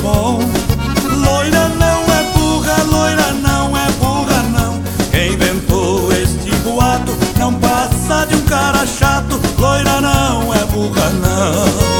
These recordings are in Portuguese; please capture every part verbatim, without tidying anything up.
bom. Loira não é burra, loira não é burra não. Quem inventou este boato não passa de um cara chato. Loira não é burra não.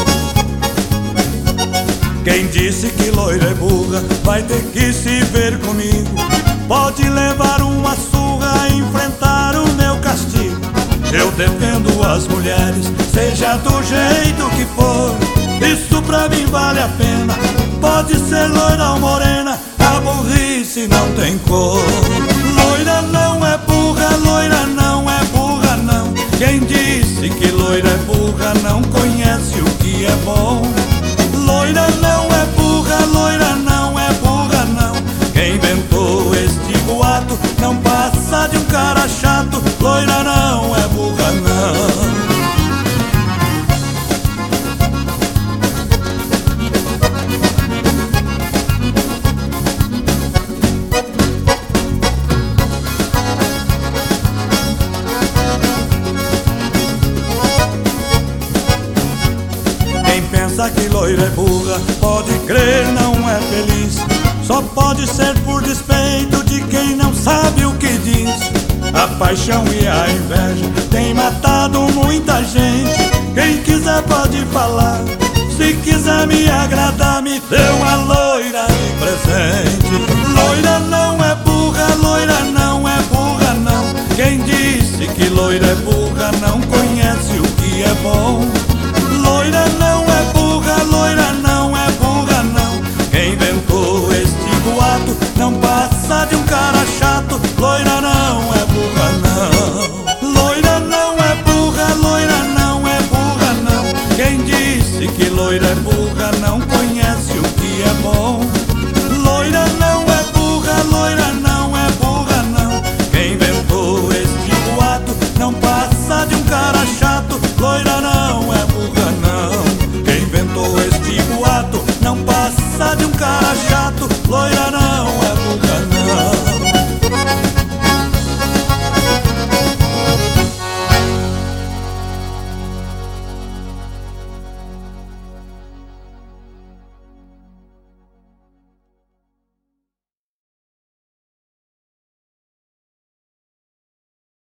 Quem disse que loira é burra vai ter que se ver comigo. Pode levar uma surra e enfrentar o meu castigo. Eu defendo as mulheres, seja do jeito que for. Isso pra mim vale a pena. Pode ser loira ou morena, a burrice não tem cor. Loira não é burra, loira não é burra não. Quem disse que loira é burra não conhece o que é bom. Loira não é burra, loira não é burra não. Quem inventou este boato não passa de um cara chato. Loira não é burra não. Quem pensa que loira é burra, pode crer, não é feliz. Só pode ser por despeito de quem não sabe o que diz. A paixão e a inveja tem matado muita gente. Quem quiser pode falar, se quiser me agradar, me dê uma loira de presente. Loira não é burra, loira não é burra não. Quem disse que loira é burra não conhece o que é bom. Loira não é burra, loira não é burra não. Quem inventou este boato não passa de um cara chato. Loira não